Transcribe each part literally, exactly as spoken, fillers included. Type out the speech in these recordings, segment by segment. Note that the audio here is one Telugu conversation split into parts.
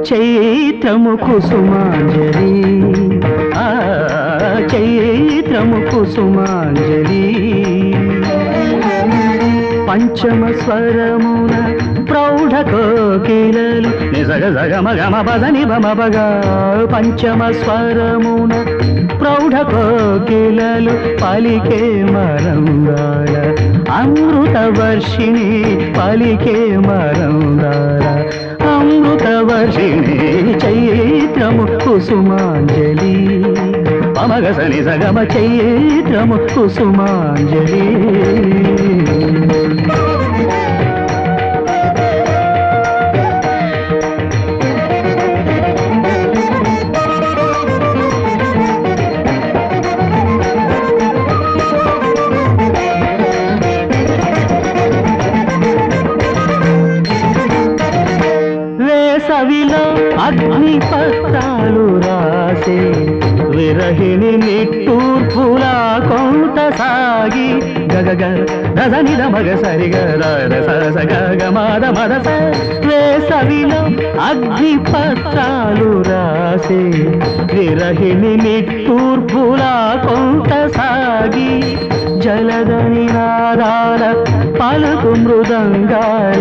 చైత్రము కుసుమాంజలి ఆ చైత్రము కుసుమాంజలి పంచమ స్వరమున ప్రౌఢ కోకిలలు నిజగ జగమ గమ పదని బమ బగ పంచమ స్వరమున ప్రౌఢ కోకిలలు పలికే మరంగాల అమృత వర్షిణి పలికే మరంగాల అమృత వర్షిణి చైత్రము కుసుమాంజలి పమగ సని సగమ చైత్రము కుసుమాంజలి వేసవిలో అగ్ని పత్రాలు రాసే విరహిణి నిట్టూర్పులా కొంత సాగి గగగ రజనిద మగ సరిగ రసగ మద మదస వేసవిలో అగ్ని పత్రాలు రాసే విరహిణి నిట్టూర్పులా కొంత సాగి జలదని నాదాల పలుకు మృదంగాల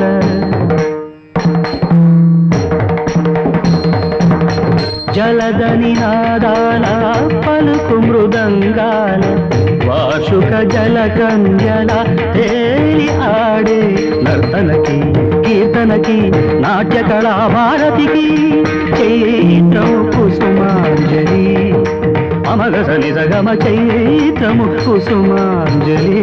జలదని నాదాల పలుకు మృదంగాల వార్షుక జల కంజల తేలి ఆడే నర్తనకి కీర్తనకి నాట్య కళా భారతికి చైత్రము కుసుమాంజలి అమగ నిజగమ చైత్రము కుసుమాంజలి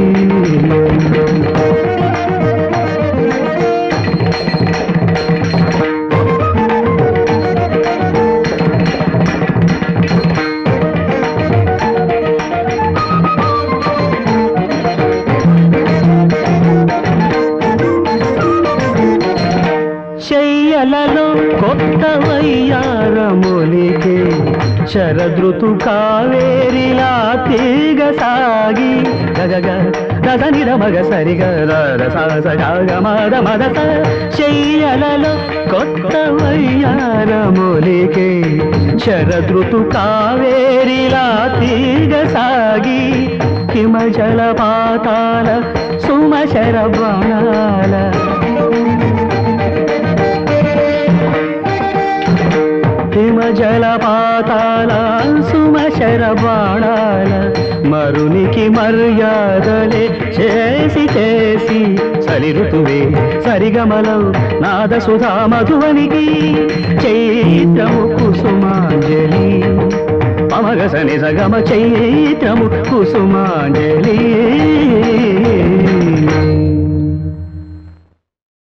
చెయ్యలలో కొత్త వయ్యారములికే శరదృతు కావేరిలా తీగ సాగి గగగ గగనిద మగ సరిగ రసగ మద మదస చెయ్యలలో కొత్త వయ్యారములికే శరదృతు కావేరిలా తీగ సాగి హిమ జలపాతాల సుమశర బాణాల హిమ జలపాతాల సుమశర బాణాల మరునికి మర్యాదలే చేసి చేసి సలి ఋతువే సరిగమలం నాద సుధా మధువనికి చైత్రము కుసుమాంజలి పమగ సని సగమ చైత్రము కుసుమాంజలి